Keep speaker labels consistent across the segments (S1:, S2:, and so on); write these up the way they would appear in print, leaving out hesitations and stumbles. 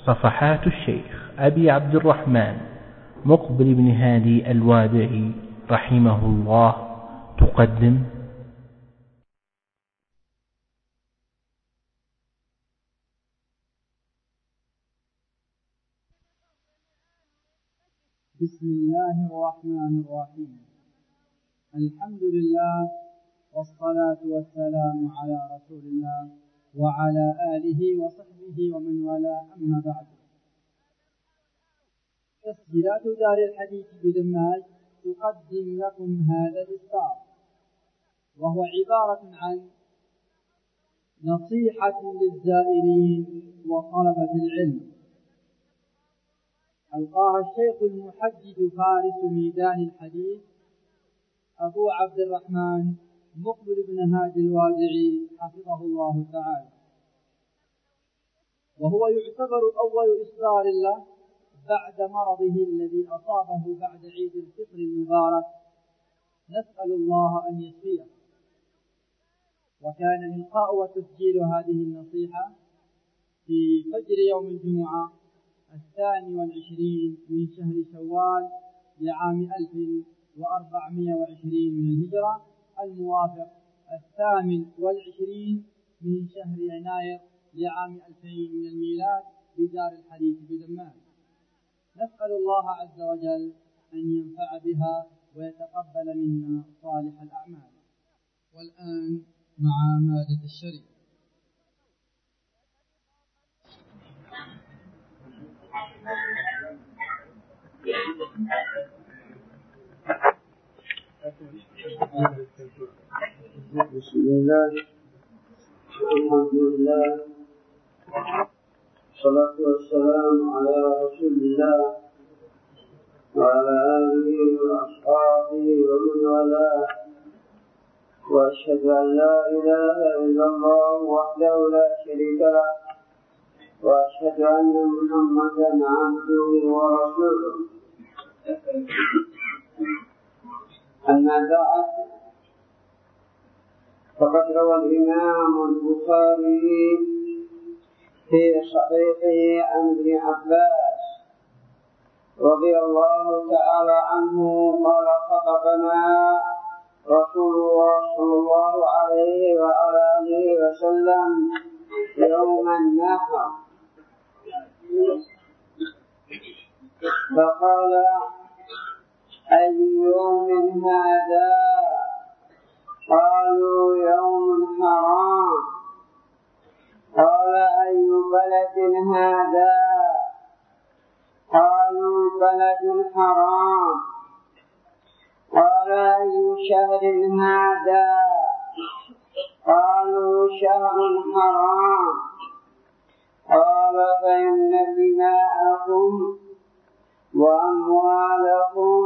S1: صفحات الشيخ أبي عبد الرحمن مقبل بن هادي الوادعي رحمه الله تقدم
S2: بسم الله الرحمن الرحيم. الحمد لله والصلاة والسلام على رسول الله وعلى آله وصحبه ومن والاه، أما بعد. تسجيلات دار الحديث بدماج تقدم لكم هذا الإصدار، وهو عبارة عن نصيحة للزائرين وطلبة العلم، ألقاها الشيخ المحدث فارس ميدان الحديث أبو عبد الرحمن مقبل بن هادي الوادعي حفظه الله تعالى، وهو يعتبر أول إصدار له بعد مرضه الذي أصابه بعد عيد الفطر المبارك، نسأل الله أن يشفيه. وكان إلقاء وتسجيل هذه النصيحة في فجر يوم الجمعة 22 من شهر شوال لعام 1420 من الهجرة، الموافق 28 من شهر يناير لعام 2000 من الميلاد بدار الحديث بدماج. نسأل الله عز وجل أن ينفع بها ويتقبل منا صالح الأعمال. والآن مع مادة الشريف.
S3: بسم الله الحمد لله والصلاة والسلام على رسول الله وعلى آله وأصحابه ومن والاه، وأشهد أن لا إله إلا الله وحده لا شريك له، وأشهد أن محمدا عبده ورسوله. أما بعد، فقد روى الإمام البخاري في صحيحه عن ابن عباس رضي الله تعالى عنه قال: خطبنا رسول الله صلى الله عليه وعلى آله وسلم يوم النحر، فقال: أي يوم هذا؟ قالوا: يوم حرام. قال: أي بلد هذا؟ قالوا: بلد حرام. قال: أي شهر هذا؟ قالوا: شهر حرام. قال: فإن دماءكم وأموالكم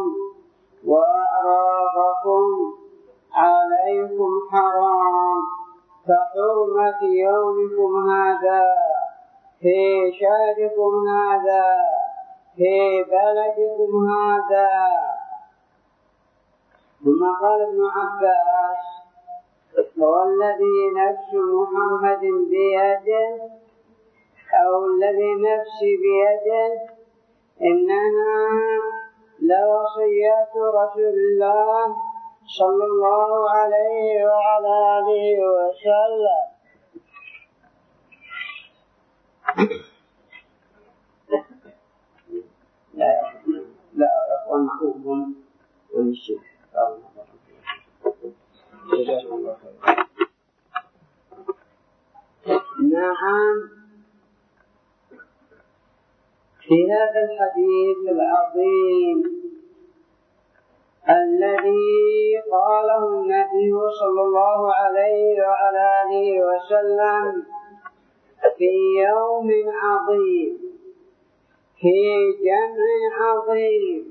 S3: وأعراضكم عليكم حرام كحرمة يومكم هذا في شهركم هذا في بلدكم هذا. ثم قال ابن عباس: والذي نفس محمد بيده أو الذي نفسي بيده إنها لوصية رسول الله صلى الله عليه وعلى آله وسلم. لا أخوان معهم ونشيك. نعم، في هذا الحديث العظيم الذي قاله النبي صلى الله عليه وعلى آله وسلم في يوم عظيم في جمع عظيم،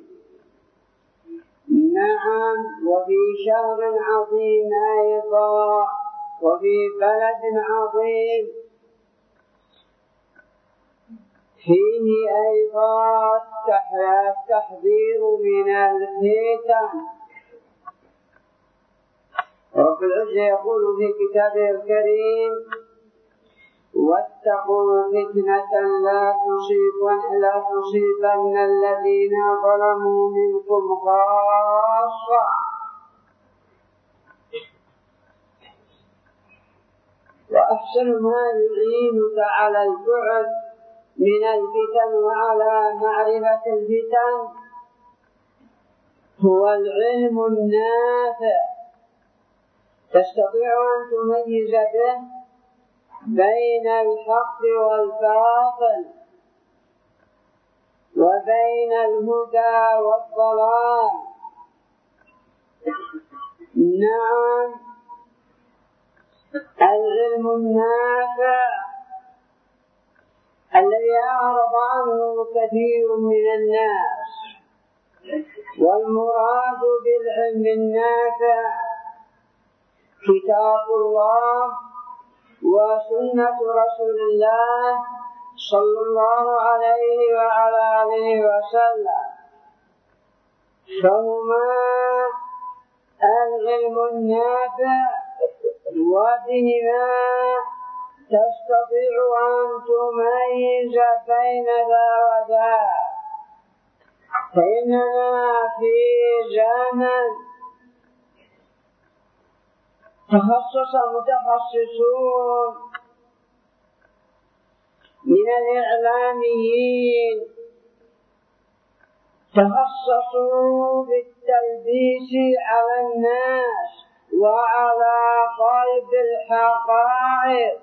S3: نعم، وفي شهر عظيم أيضا، وفي بلد عظيم فيه أيضا التحذير من الفتن. رب العزة يقول في كتابه الكريم: واتقوا فتنة لا تصيبن ولا تصيبن الذين ظلموا منكم خاصة. وأحسن ما يعينك على البعد من الفتن وعلى معرفة الفتن هو العلم النافع، تستطيع أن تميز به بين الحق والباطل وبين الهدى والضلال. نعم، العلم النافع الذي أعرض عنه كثير من الناس. والمراد بالعلم النافع كتاب الله وسنة رسول الله صلى الله عليه وعلى آله وسلم، فهما العلم النافع، وبهما تستطيع أن تميز بين ذا وذا. فإننا في زمن تخصص متخصصون من الإعلاميين تخصصوا بالتلبيس على الناس وعلى قلب الحقائق.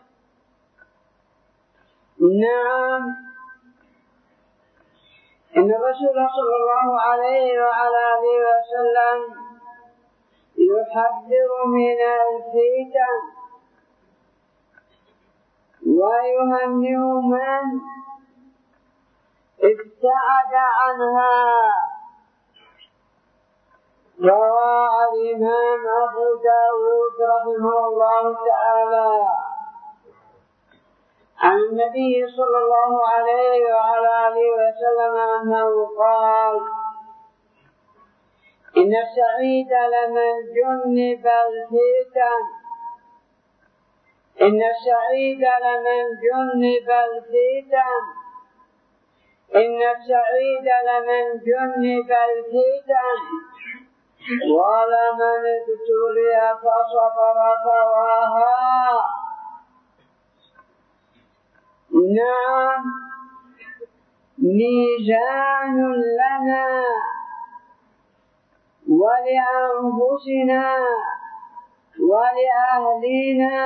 S3: نعم، إن الرسول صلى الله عليه وعلى آله وسلم يحذر من الفتن ويهنئ من ابتعد عنها. روى الإمام أبو داود رحمه الله تعالى عن النبي صلى الله عليه وعلى آله وسلم أنه قال: إن السعيد لمن جنب الفتن، إن السعيد لمن جنب الفتن، إن السعيد لمن جنب الفتن، ولمن ابتلي فصبر فواها. نعم، ميزان لنا ولأنفسنا ولأهلنا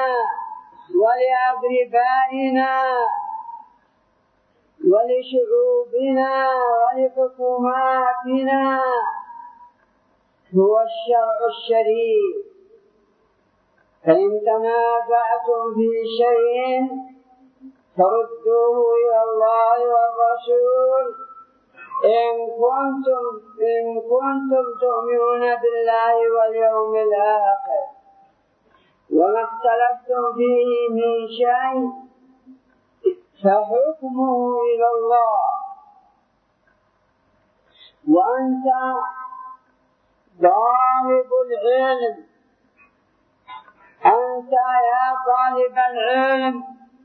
S3: ولأقربائنا ولشعوبنا ولحكوماتنا هو الشرع الشريف. فإن تنازعتم في شيء فردوه إلى الله والرسول إن كنتم تؤمنون بالله واليوم الآخر. وما اختلفتم فيه من شيء فحكمه إلى الله. وأنت طالب العلم، أنت يا طالب العلم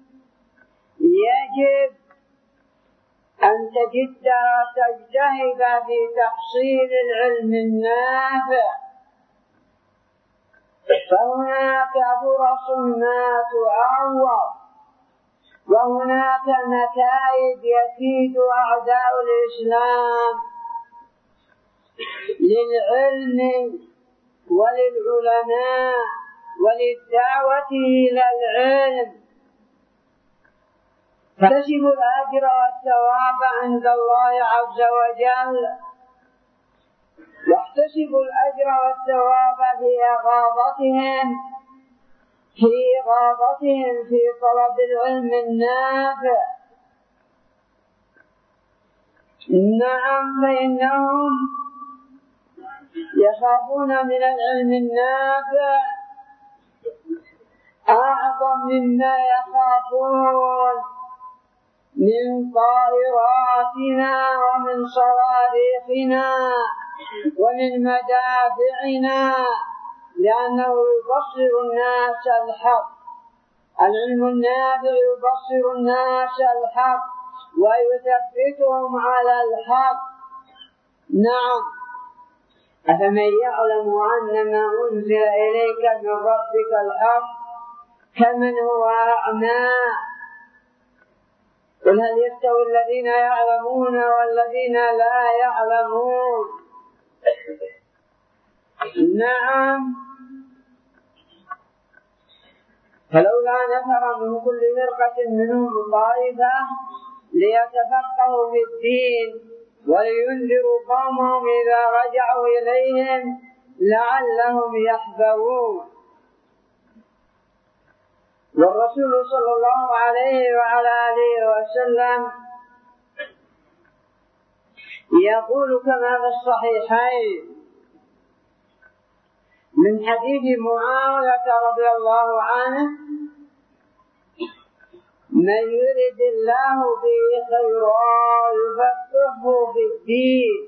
S3: يجب أن تجتهد في تحصيل العلم النافع، فهناك فرص ما تعوض، وهناك نتائج يكيد أعداء الإسلام للعلم وللعلماء وللدعوة إلى العلم. فاحتسبوا الأجر والثواب عند الله عز وجل، واحتسبوا الأجر والثواب في غابتهم في طلب العلم النافع. نعم، فإنهم يخافون من العلم النافع أعظم مما يخافون من طائراتنا ومن صواريخنا ومن مدافعنا، لأنه يبصر الناس الحق. العلم النافع يبصر الناس الحق ويثبتهم على الحق. نعم، أفمن يعلم أن ما أنزل إليك من ربك الحق كمن هو أعمى. قل هل يستوي الذين يعلمون والذين لا يعلمون. نعم، فلولا نفر من كل فرقة منهم طائفة ليتفقهوا في الدين ولينذروا قومهم إذا رجعوا إليهم لعلهم يحذرون. والرسول صلى الله عليه وعلى آله وسلم يقول كما في الصحيحين من حديث معاوية رضي الله عنه: من يرد الله به خيرا يفقهه في الدين.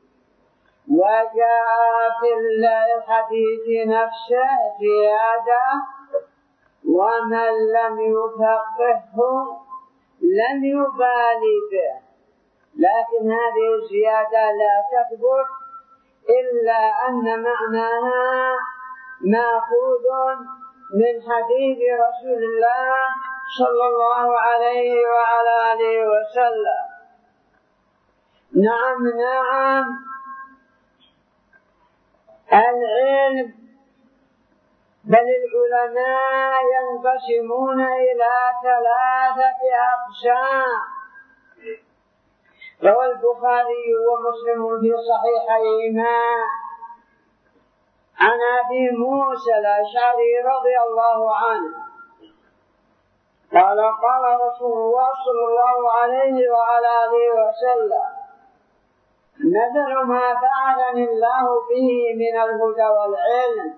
S3: وجاء في الحديث نفسه زيادة: ومن لم يفقهه لم يبالي به. لكن هذه الزيادة لا تثبت إلا أن معناها مأخوذ من حديث رسول الله صلى الله عليه وعلى آله وسلم. نعم، العلم بل العلماء ينقسمون إلى 3 أقسام. روى البخاري ومسلم في صحيحيهما عن أبي موسى الأشعري رضي الله عنه قال: قال رسول الله صلى الله عليه وعلى آله وسلم: مثل ما فعلني الله به من الهدى والعلم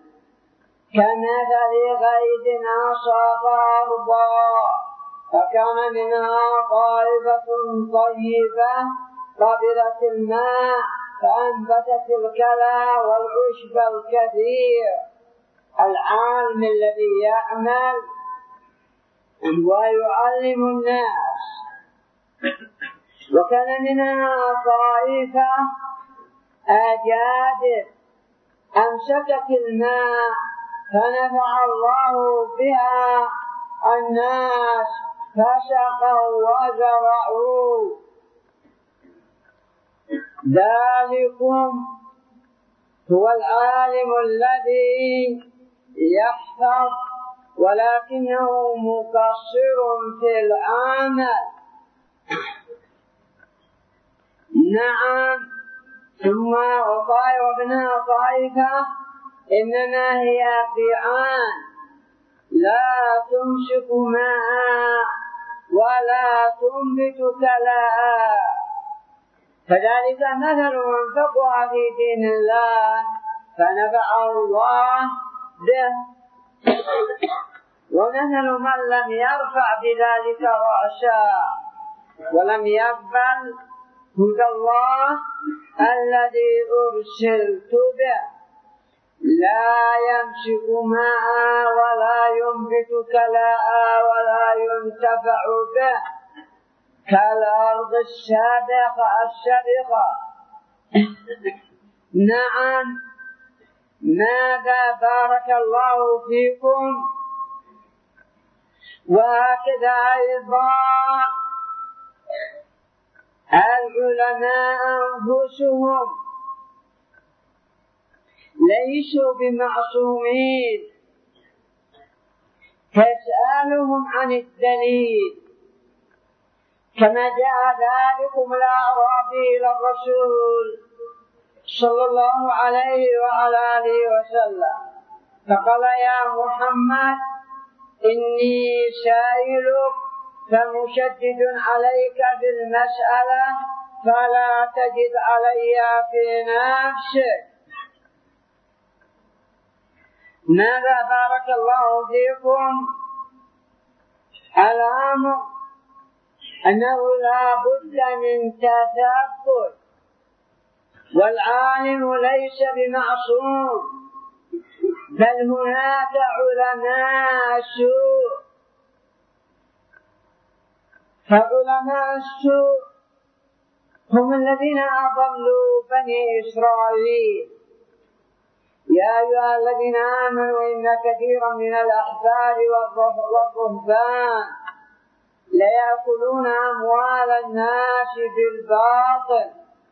S3: كمثل غيث أصاب أرضا فكان منها طائفة طيبة قبلت الماء فأنبتت الكلى والعشب الكثير. العالم الذي يعمل ويعلم الناس. وكان منها طائفة أجادت أمسكت الماء فنفع الله بها الناس فسقوا وزرعوا. ذلكم هو العالم الذي يحفظ ولكنه مقصر في العمل. نعم، ثم وابنها طائفة إنما هي فئان لا تمسك ماء ولا تنبت كلاء. فذلك مثل من فقه في دين الله فنفعه الله به، ومثل من لم يرفع بذلك رأسا ولم يقبل هدى الله الذي أرسلت به، لا يمسك ماء ولا ينبت كلاء ولا ينتفع به كالأرض الشرقة. نعم، ماذا بارك الله فيكم. وهكذا أيضا العلماء أنفسهم ليسوا بمعصومين، فاسألهم عن الدليل كما جاء ذلكم الأعرابي إلى الرسول صلى الله عليه وعلى آله وسلم فقال: يا محمد إني سائلك فمشدد عليك بالمسألة فلا تجد علي في نفسك. ماذا بارك الله فيكم؟ الأمر أنه لا بد من تثبت، والعالم ليس بمعصوم، بل هناك علماء سوء. فعلماء السوء هم الذين أضلوا بني إسرائيل. يا أيها الذين آمنوا إن كثيرا من الأحبار والرهبان ليأكلون أموال الناس بالباطل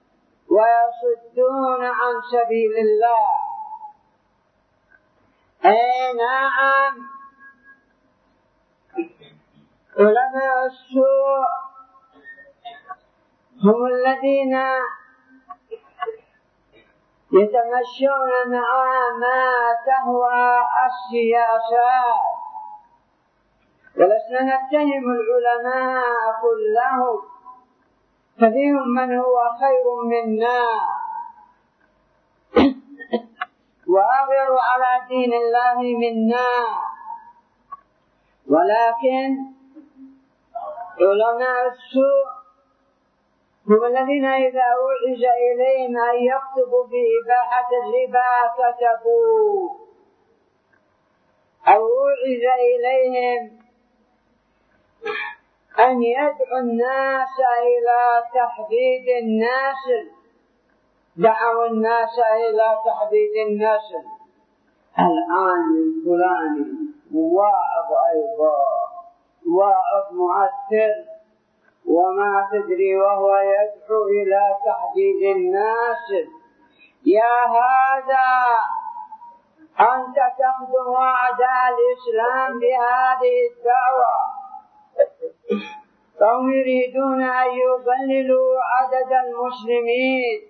S3: ويصدون عن سبيل الله. أي نعم، علماء السوء هم الذين يتمشون مع ما تهوى السياسات، ولسنا نتهم العلماء كلهم، ففيهم من هو خير منا وأغير على دين الله منا، ولكن علماء السوء هم الذين إذا أوعز إليهم أن يكتبوا بإباحة الربا كتبوا، أو أوعز إليهم أن يدعوا الناس إلى تحديد النسل دعوا الناس إلى تحديد النسل. الآن الفلاني واعظ أيضا، واعظ مؤثر وما تدري وهو يدعو إلى تحديد النسل. يا هذا أنت تخدم أعداء الإسلام بهذه الدعوة، فهم يريدون أن يقللوا عدد المسلمين،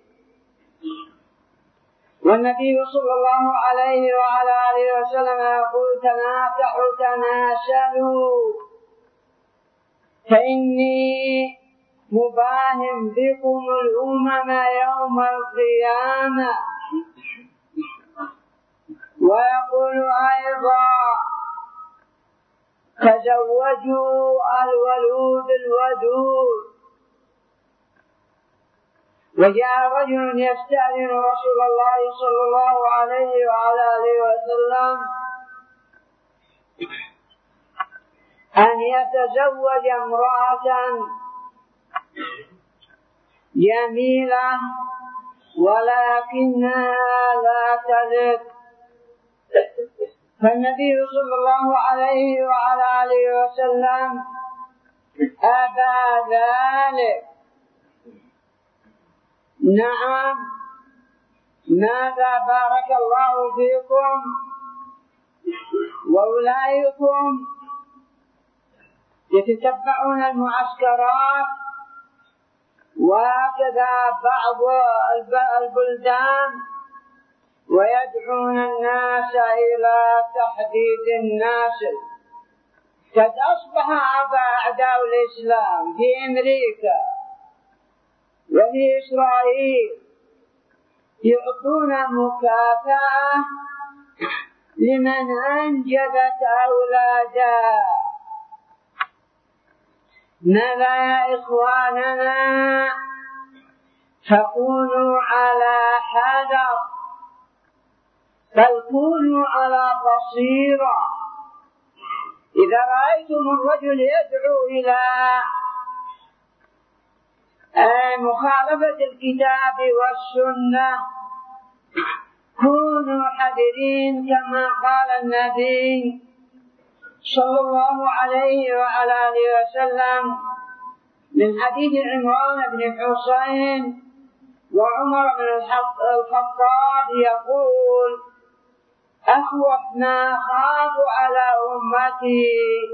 S3: والنبي صلى الله عليه وعلى آله وسلم يقول تناكحوا تناسلوا فإني مباهم بكم الأمم يوم القيامة. ويقول أيضا تزوجوا الولود الودود. وجاء رجل يستأذن رسول الله صلى الله عليه وعلى آله وسلم أن يتزوج امرأة جميلة ولكنها لا تلد، فالنبي صلى الله عليه وعلى آله وسلم أبى ذلك. نعم، ماذا بارك الله فيكم وأولئكم يتتبعون المعسكرات، وهكذا بعض البلدان ويدعون الناس إلى تحديد النسل. قد أصبح أعداء الإسلام في أمريكا وفي إسرائيل يعطون مكافأة لمن أنجبت أولادها. ماذا يا إخواننا؟ فكونوا على حذر، بل كونوا على بصيرة. إذا رأيتم الرجل يدعو إلى مخالفة الكتاب والسنة كونوا حذرين، كما قال النبي صلى الله عليه وعلى آله وسلم من حديث عمران بن حسين وعمر بن الخطاب يقول أخوف ما أخاف على أمتي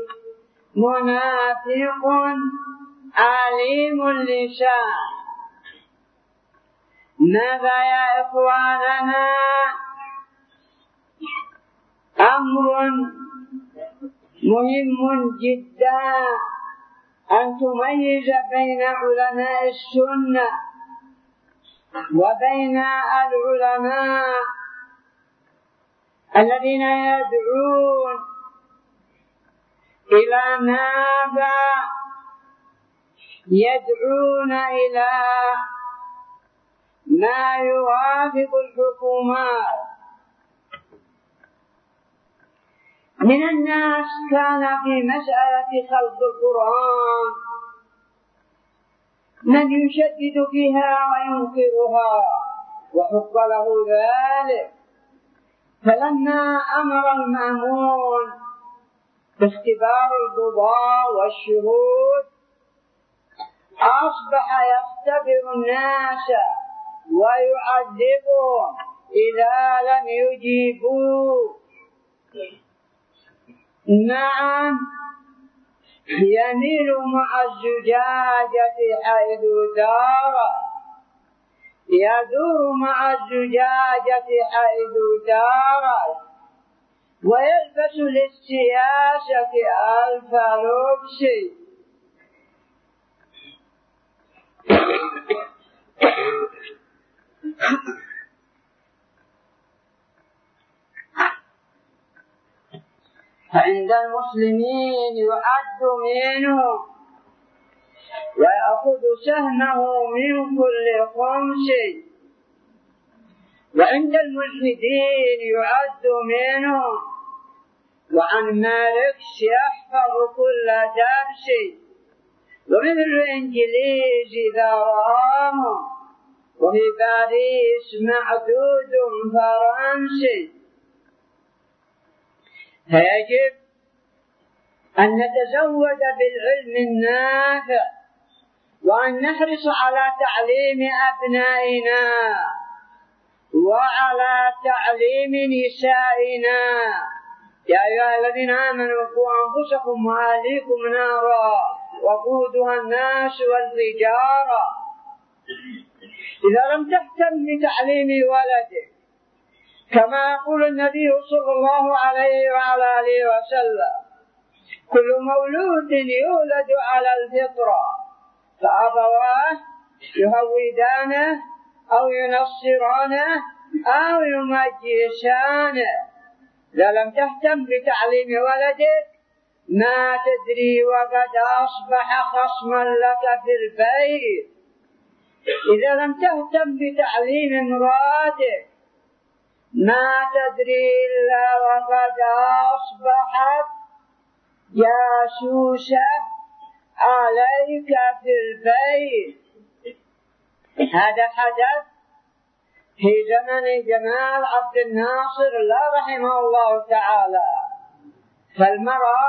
S3: منافق عليم اللسان. ماذا يا إخواننا؟ أمر مهم جدا أن تميز بين علماء السنة وبين العلماء الذين يدعون إلى ماذا؟ يدعون إلى ما يوافق الحكومات. من الناس كان في مسألة خلق القرآن من يشدد فيها وينكرها، وحق له ذلك. فلما أمر المأمون باختبار القضاة والشهود أصبح يختبر الناس ويعذبهم إذا لم يجيبوا. نعم، يميل مع الزجاجة حيث دارت، يدور مع الزجاجة حيث دارت، ويلبس للسياسة ألف لبس. فعند المسلمين يعد منه ويأخذ سهمه من كل خمس، وعند الملحدين يعد منه، وعن ماركس يحفظ كل درس، ومثل الإنجليز إذا رآهم، وفي باريس معدود فرنسي. فيجب أن نتزود بالعلم النافع، وأن نحرص على تعليم أبنائنا وعلى تعليم نسائنا. يا أيها الذين آمنوا قوا أنفسكم وأهليكم نارا وقودها الناس والحجارة. إذا لم تهتم بتعليم ولدك كما يقول النبي صلى الله عليه وعلى آله وسلم: كل مولود يولد على الفطرة، فأبواه يهودانه أو ينصرانه أو يمجسانه. إذا لم تهتم بتعليم ولدك ما تدري وقد أصبح خصما لك في البيت. إذا لم تهتم بتعليم امرأتك ما تدري إلا وقد أصبحت جاسوسة عليك في البيت. هذا حدث في زمن جمال عبد الناصر الله رحمه الله تعالى. فالمرأة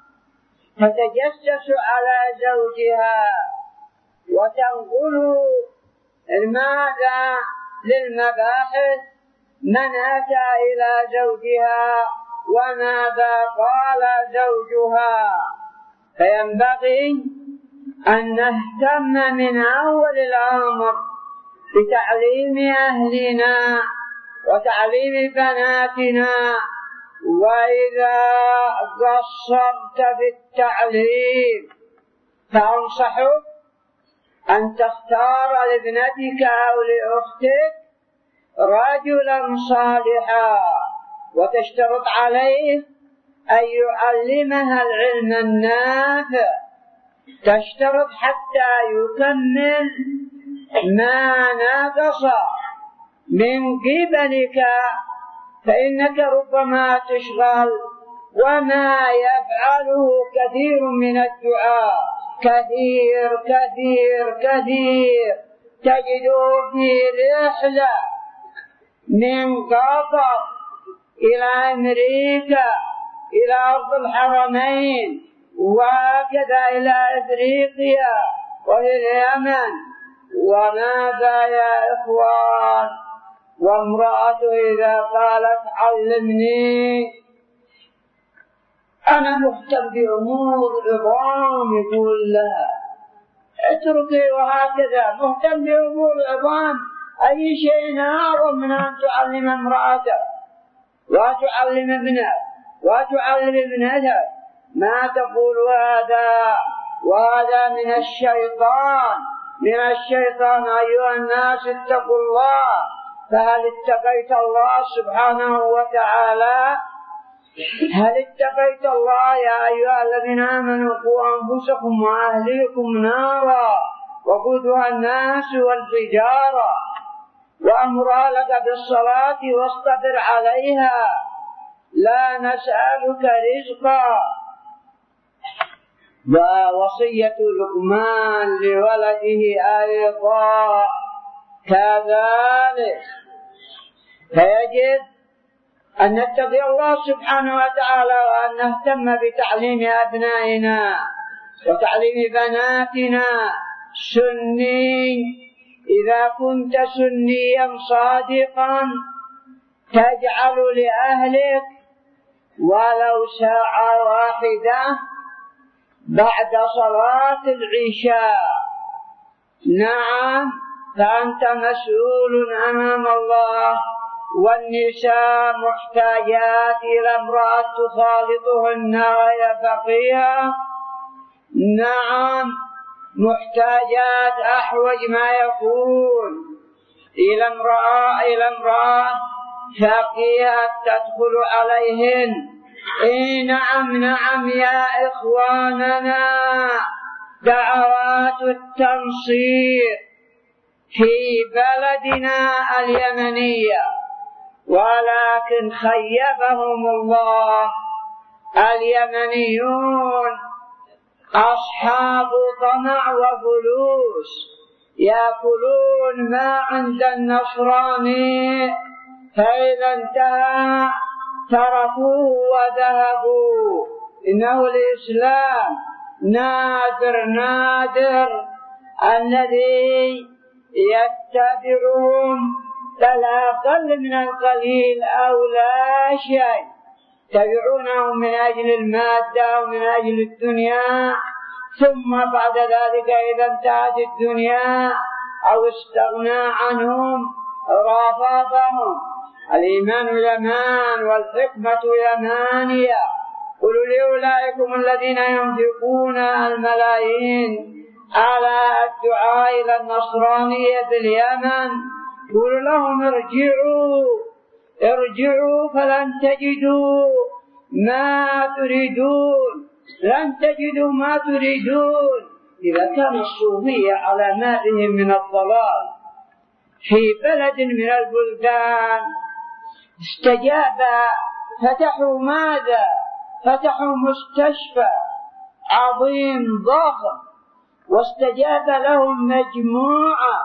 S3: تتجسس على زوجها وتنقل الماذا للمباحث من أتى إلى زوجها وماذا قال زوجها. فينبغي أن نهتم من أول الأمر بتعليم أهلنا وتعليم بناتنا. وإذا قصرت في التعليم فأنصحك أن تختار لابنتك أو لأختك رجلا صالحا وتشترط عليه أن يعلمها العلم النافع، تشترط حتى يكمل ما نقص من قبلك، فإنك ربما تشغل وما يفعله كثير من الدعاء كثير تجده في رحلة من قطر إلى أمريكا إلى أرض الحرمين وكذا إلى إفريقيا وإلى اليمن. وماذا يا إخوان؟ وامرأة إذا قالت علمني أنا مهتم بأمور العظام يقول لها اتركي، وهكذا مهتم بأمور العظام. أي شيء أعظم من أن تعلم امرأتك وتعلم ابنك وتعلم ابنتك. ما تقول وهذا من الشيطان. أيها الناس اتقوا الله. فهل اتقيت الله سبحانه وتعالى؟ هل اتقيت الله يا أيها الذين آمنوا قوا أنفسكم وأهليكم نارا وقودها الناس والحجارة وأمر لك بالصلاة واصطبر عليها لا نسألك رزقا. ووصية لقمان لولده أيضا كذلك. فيجب أن نتقي الله سبحانه وتعالى وأن نهتم بتعليم أبنائنا وتعليم بناتنا سني. إذا كنت سنيا صادقا تجعل لأهلك ولو ساعة واحدة بعد صلاة العشاء، نعم، فأنت مسؤول أمام الله. والنساء محتاجات إلى امرأة تخالطهن وهي فقيهة، نعم، محتاجات أحوج ما يكون إلى امرأة فقيهة تدخل عليهن. نعم يا إخواننا، دعوات التنصير في بلدنا اليمنية، ولكن خيبهم الله. اليمنيون أصحاب طمع وفلوس، يأكلون ما عند النصراني، فإذا انتهى تركوه وذهبوا. إنه الإسلام نادر الذي يتبعون الأقل من القليل أو لا شيء، يتبعونه من أجل المادة ومن أجل الدنيا، ثم بعد ذلك إذا انتهت الدنيا أو استغنى عنهم رافضهم. الإيمان يمان والحكمة يمانية. قولوا لأولئكم الذين ينفقون الملايين على الدعاء إلى النصرانية في اليمن، قولوا لهم ارجعوا فلن تجدوا ما تريدون، لن تجدوا ما تريدون. إذا كان الصوفية على ما بهم من الضلال في بلد من البلدان استجاب، فتحوا ماذا؟ فتحوا مستشفى عظيم ضخم واستجاب لهم مجموعة.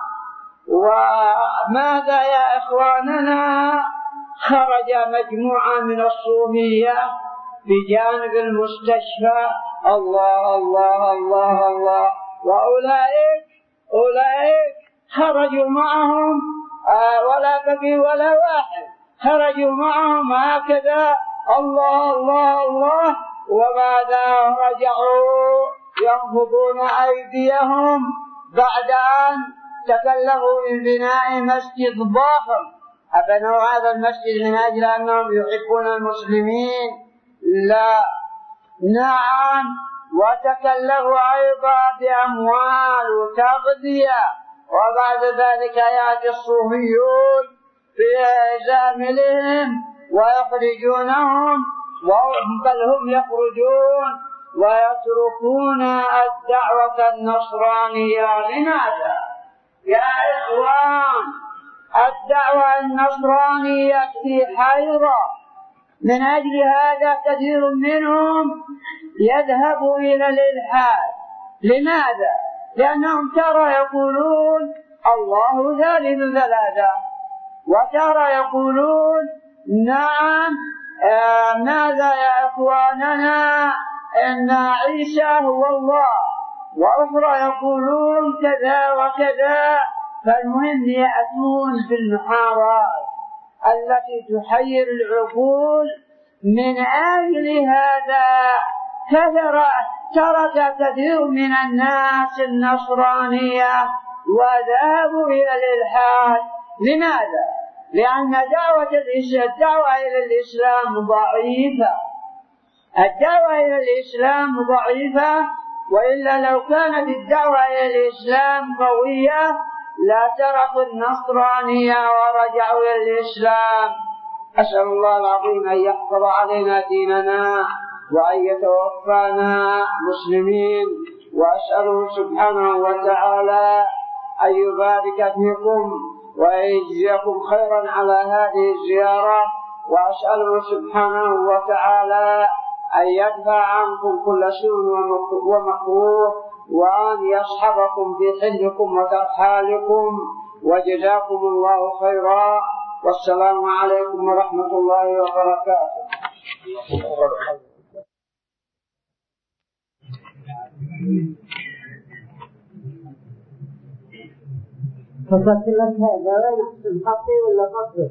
S3: وماذا يا إخواننا؟ خرج مجموعة من الصوفية بجانب المستشفى. الله الله الله الله. وأولئك خرجوا معهم ولا بقي ولا واحد، خرجوا معهم هكذا الله الله الله. وبعد رجعوا ينفضون أيديهم بعد أن تكلفوا ببناء مسجد ضخم. أبنوا هذا المسجد من أجل أنهم يحبون المسلمين؟ لا، نعم، وتكلفوا أيضا بأموال وتغذية. وبعد ذلك يأتي الصوفيون بزاملهم ويخرجونهم، بل هم يخرجون ويتركون الدعوة النصرانية. لماذا يا إخوان؟ الدعوة النصرانية في حيرة، من أجل هذا كثير منهم يذهب إلى الإلحاد. لماذا؟ لأنهم ترى يقولون الله ثالث ثلاثة، وترى يقولون نعم ماذا يا إخواننا إن عيسى هو الله، وأخرى يقولون كذا وكذا. فالمهم يأتون بالمحاورات التي تحير العقول. من أجل هذا ترك كثير من الناس النصرانية وذهبوا إلى الإلحاد. لماذا؟ لأن الدعوة إلى الإسلام ضعيفة. الدعوة إلى الإسلام ضعيفة، وإلا لو كانت الدعوة إلى الإسلام قوية لا تركوا النصرانية ورجعوا إلى الإسلام. أسأل الله العظيم أن يحفظ علينا ديننا وأن يتوفانا مسلمين، وأسأله سبحانه وتعالى أن يبارك فيكم وأن يجزيكم خيرا على هذه الزيارة، وأسأله سبحانه وتعالى أن يدفع عنكم كل سوء ومكروه، وأن يصحبكم في حلكم وترحالكم، وجزاكم الله خيرا، والسلام عليكم ورحمة الله وبركاته.
S4: فصلت لك هذا وين أحسن خطي ولا خطي؟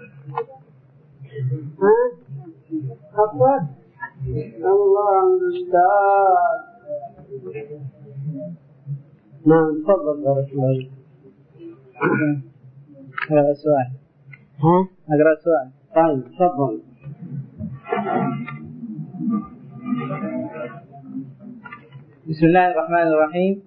S4: خطوة؟ الله المستعان. نعم تفضل بارك الله.
S2: أقرأ السؤال. أقرأ السؤال.
S4: طيب تفضل.
S2: بسم الله الرحمن الرحيم.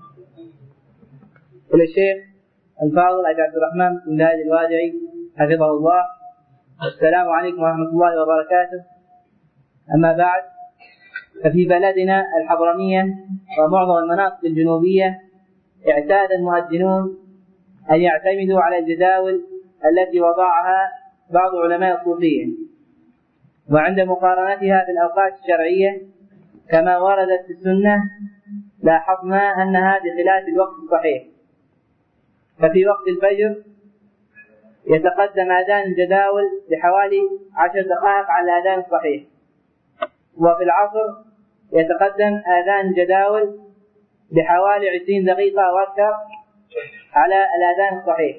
S2: إلى الشيخ الفاضل أبي عبد الرحمن بن هادي الوادعي حفظه الله. السلام عليكم ورحمة الله وبركاته. أما بعد، ففي بلدنا الحضرمية ومعظم المناطق الجنوبية اعتاد المؤذنون أن يعتمدوا على الجداول التي وضعها بعض علماء الصوفية، وعند مقارنتها في الأوقات الشرعية كما وردت في السنة لاحظنا أنها بخلاف الوقت الصحيح. ففي وقت الفجر يتقدم آذان الجداول بحوالي 10 دقائق على الآذان الصحيح، وفي العصر يتقدم آذان الجداول بحوالي 20 دقيقة أو أكثر على الآذان الصحيح.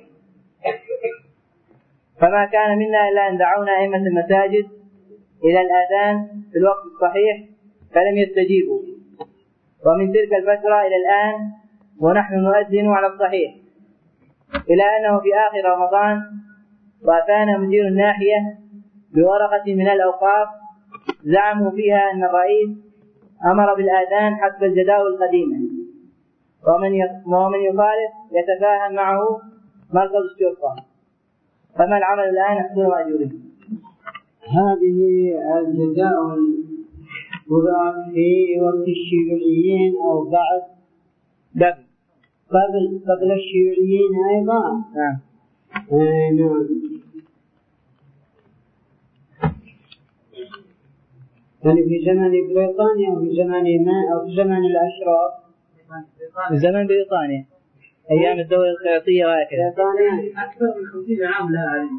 S2: فما كان منا إلا أن دعونا أئمة المساجد إلى الآذان في الوقت الصحيح فلم يستجيبوا، ومن تلك الفترة إلى الآن ونحن نؤذن على الصحيح، إلى أنه في آخر رمضان وأتانا مدير الناحية بورقة من الأوقاف زعموا فيها أن الرئيس أمر بالآذان حسب الجداول القديمة، ومن يخالف يتفاهم معه مركز الشرطة. فما العمل الآن أحسن مأجورين؟
S4: هذه الجداول وضعت في وقت الشيوعيين أو قبل الشيوعيين أيضا.
S2: نعم.
S4: نعم. يعني في زمن بريطانيا أو في زمن ما أو في زمن الأشراف.
S2: في زمن بريطانيا أيام الدولة القيصية وهكذا.
S4: بريطانيا
S2: أكثر من 50 عام لها علم.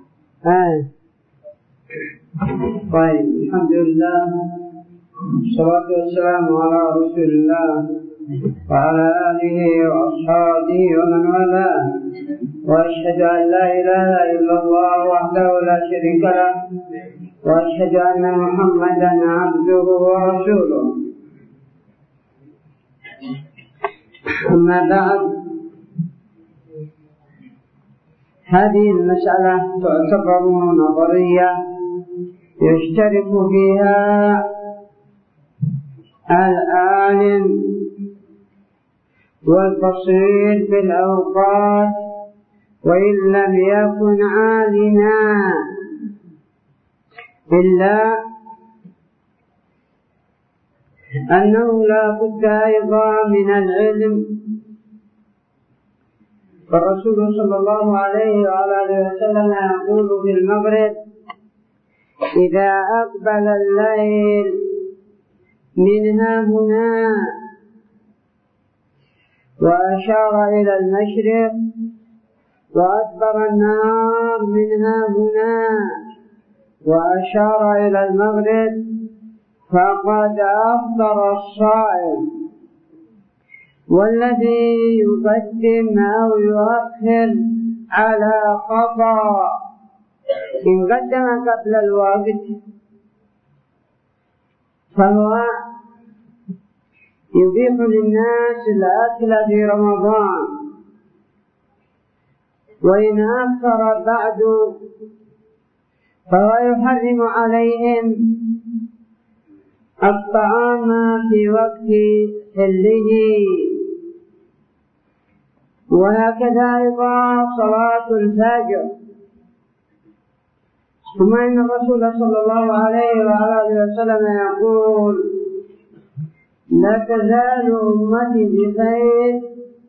S4: طيب الحمد لله والصلاة والسلام على رسول الله وعلى آله وأصحابه ومن والاه، وأشهد أن لا إله إلا الله وحده لا شريك له، وأشهد أن محمدا عبده ورسوله. أما بعد، هذه المسألة تعتبر نظرية يشترك فيها العالم والبصير في الأوقات، وإن لم يكن عالما إلا أنه لا بد أيضا من العلم. فالرسول صلى الله عليه وآله وسلم يقول في المغرب: إذا أقبل الليل من هنا وأشار إلى المشرق، وأدبر النهار من هنا وأشار إلى المغرب، فقد أفطر الصائم. والذي يقدم أو يؤخر على قضاء إن قدم قبل الوقت فهو يبيح للناس الأكل في رمضان، وإن أخر بعد فهو يحرم عليهم الطعام في وقت حله. وهكذا أيضا صلاة الفجر. ثم إن الرسول صلى الله عليه وآله وسلم يقول: لا تزال أمتي بخير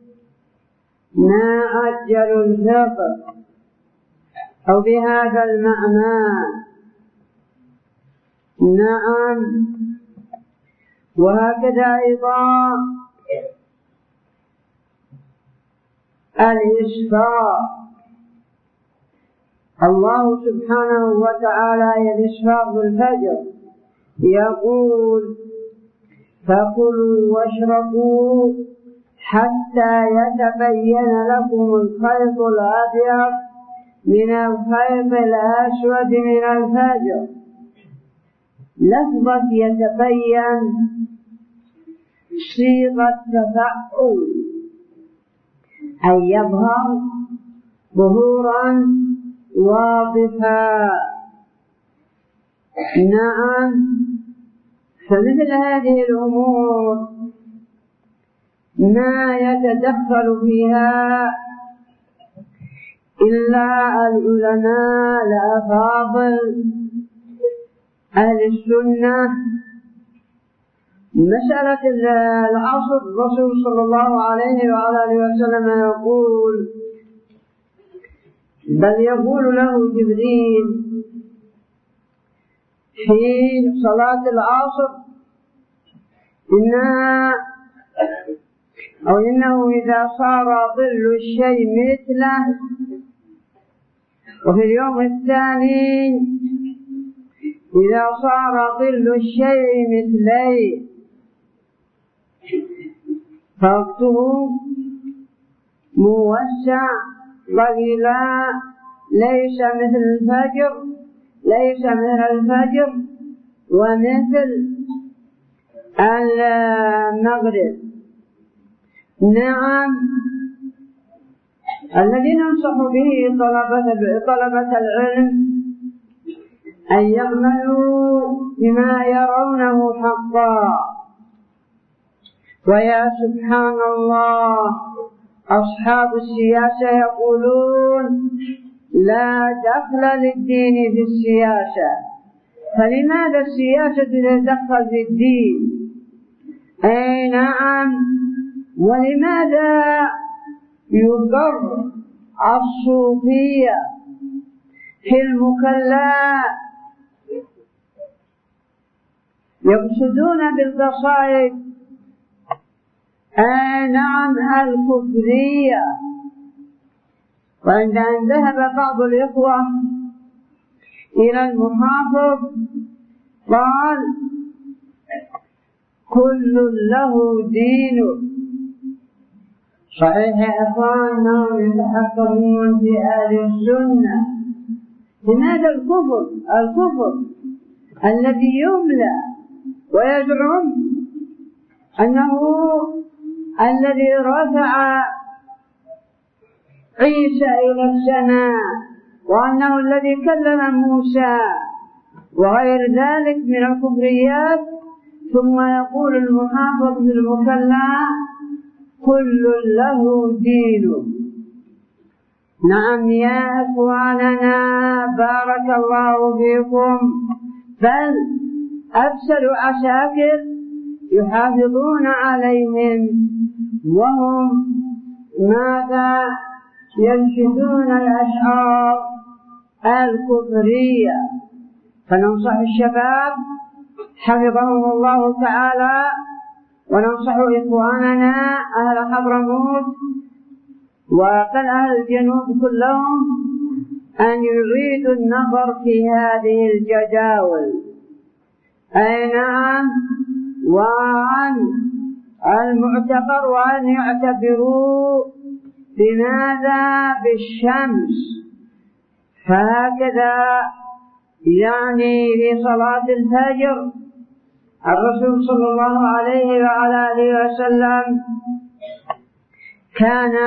S4: ما أجل الفطر، أو بهذا المعنى. نعم، وهكذا أيضا الإسفار. الله سبحانه وتعالى الإسفار بالفجر يقول: فكلوا واشربوا حتى يتبين لكم الخيط الأبيض من الخيط الأسود من الفجر. لفظة يتبين صيغة تفعل، أي يظهر ظهورا واضحا. نعم، فمثل هذه الأمور ما يتدخل فيها إلا العلماء الأفاضل أهل السنة. مسألة العصر الرسول صلى الله عليه وآله وسلم يقول، بل يقول له جبريل في صلاة العصر: إنه إذا صار ظل الشيء مثله. وفي اليوم الثاني: إذا صار ظل الشيء مثليه. فوقته موسع طويلا، ليس مثل الفجر ومثل المغرب. نعم، الذي ننصح به طلبة العلم أن يعملوا بما يرونه حقا. ويا سبحان الله، أصحاب السياسة يقولون: لا دخل للدين في السياسة. فلماذا السياسة تتدخل في الدين؟ أي نعم. ولماذا يقر الصوفية في المكلا؟ يقصدون بالقصائد نعم الكفرية. وعند أن ذهب بعض الإخوة إلى المحافظ قال: كل له دين. صحيح يا أخواننا، يتحكمون في أهل السنة. لماذا الكفر الذي يملى ويزعم أنه الذي رفع عيسى إلى السماء، وأنه الذي كلم موسى، وغير ذلك من الكفريات، ثم يقول المحافظ بالمكلا: كل له دين. نعم يا أخواننا، بارك الله فيكم. بل أبسل عساكر يحافظون عليهم، وهم ماذا؟ ينشدون الأشعار الكفرية. فننصح الشباب حفظهم الله تعالى، وننصح إخواننا أهل حضرموت وبل أهل الجنوب كلهم أن يعيدوا النظر في هذه الجداول. أي نعم، وعن المعتبر وأن يعتبروا بماذا؟ بالشمس. فهكذا يعني في صلاة الفجر الرسول صلى الله عليه وعلى آله وسلم كان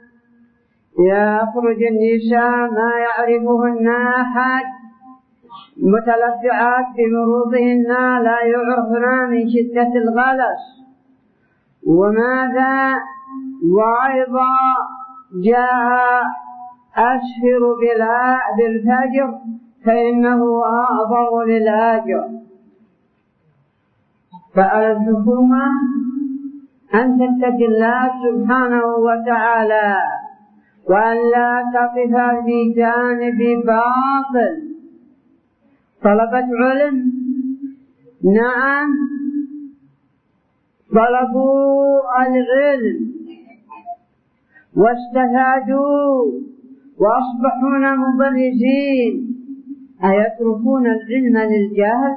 S4: يخرج النساء ما يعرفهن أحد، متلفعات بمروضهن لا يعرفن من شدة الغلس. وماذا؟ وأيضا جاء: أسفر بالفجر فإنه أعظم للأجر. فعلى الحكومة أن تتقي الله سبحانه وتعالى، وأن لا تقف في جانب باطل. طلبة علم نعم طلبوا العلم واستفادوا وأصبحون مبرزين. أيتركون العلم للجهل؟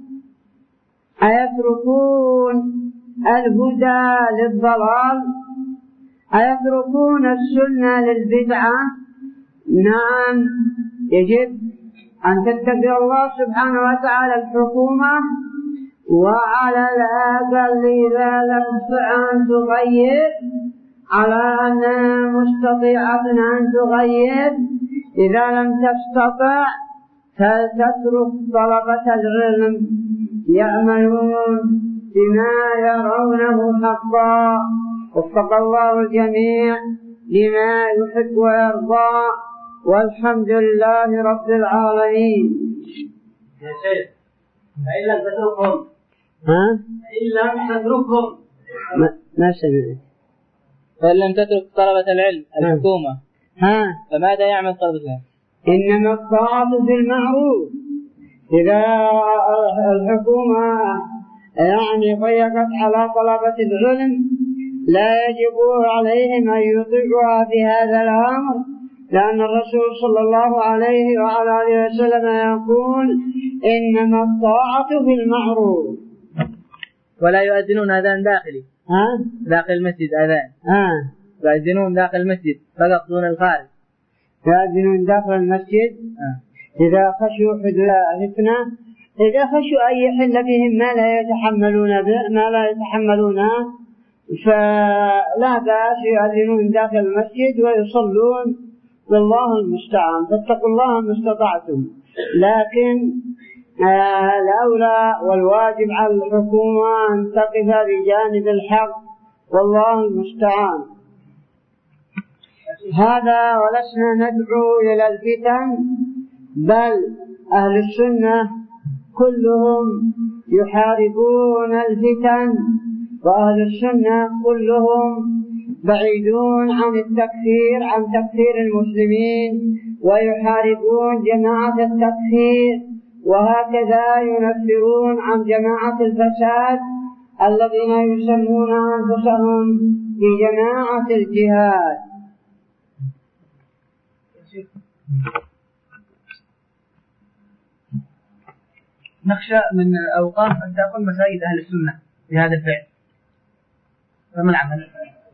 S4: أيتركون الهدى للضلال؟ أيتركون السنة للبدعة؟ نعم، يجب أن تتبع الله سبحانه وتعالى الحكومة، وعلى الأقل إذا لم تستطع تغير، على أنها مستطيعة أن تغير. إذا لم تستطع فلتترك طلبة العلم يعملون بما يرونه حقا. وفق الله الجميع لما يحب ويرضى، والحمد لله رب العالمين.
S2: يا شيخ، فإن لم تتركهم
S4: ما سمعت.
S2: فإن لم تترك طلبة العلم الحكومة فماذا يعمل طلبة العلم؟
S4: إنما الطاعة في المعروف. إذا الحكومة ضيقت على طلبة العلم لا يجب عليهم أن يطيعوها في هذا الأمر، لأن الرسول صلى الله عليه وعلى آله وسلم يقول: إنما الطاعة في المعروف.
S2: ولا يؤذنون أذان داخلي داخل المسجد، أذان يؤذنون داخل المسجد فقط دون الخارج.
S4: يؤذنون داخل المسجد إذا خشوا فتنة، إذا خشوا أن يحل بهم ما لا يتحملونه فلا بأس يؤذنون داخل المسجد ويصلون، والله المستعان. فاتقوا الله ما استطعتم. لكن الأولى والواجب على الحكومة أن تقف بجانب الحق، والله المستعان. هذا ولسنا ندعو إلى الفتن، بل أهل السنة كلهم يحاربون الفتن، وأهل السنة كلهم بعيدون عن تكفير المسلمين، ويحاربون جماعة التكفير، وهكذا ينفرون عن جماعة الفساد الذين يسمون أنفسهم بجماعة الجهاد.
S2: نخشى من أوقاف أن تأخذ مساجد أهل السنة بهذا الفعل، فما العمل؟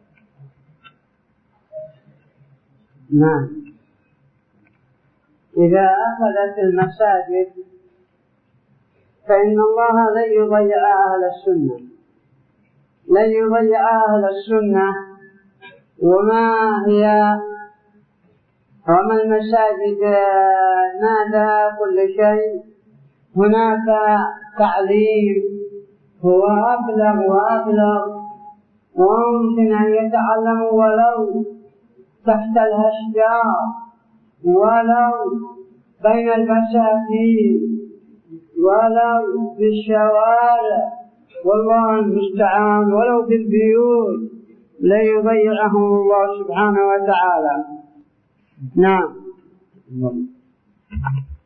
S4: نعم، إذا أخذت المساجد فإن الله لن يضيع أهل السنة، لن يضيع أهل السنة. وما المساجد؟ ماذا؟ كل شيء. هناك تعليم هو أبلغ، وممكن أن يتعلموا ولو تحت الأشجار، ولو بين البساتين، ولو في الشوارع، والله المستعان، ولو في البيوت، لن يضيعهم الله سبحانه وتعالى. نعم.